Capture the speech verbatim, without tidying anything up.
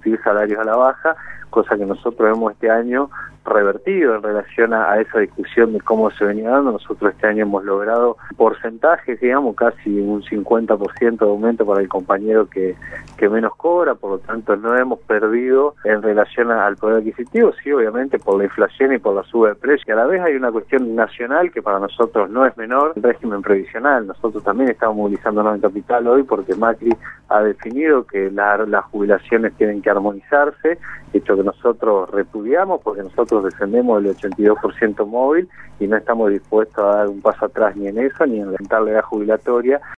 discutir salarios a la baja, cosa que nosotros hemos este año revertido en relación a, a esa discusión de cómo se venía dando. Nosotros este año hemos logrado porcentajes, digamos, casi un cincuenta por ciento de aumento para el compañero que, que menos cobra, por lo tanto no hemos perdido en relación a, al poder adquisitivo, sí, obviamente por la inflación y por la suba de precios. Y a la vez hay una cuestión nacional que para nosotros no es menor, el régimen previsional. Nosotros también estamos movilizándonos en capital hoy porque Macri ha definido que la, las jubilaciones tienen que armonizarse, hecho que nosotros repudiamos porque nosotros defendemos el ochenta y dos por ciento móvil y no estamos dispuestos a dar un paso atrás ni en eso, ni en aumentar la edad jubilatoria.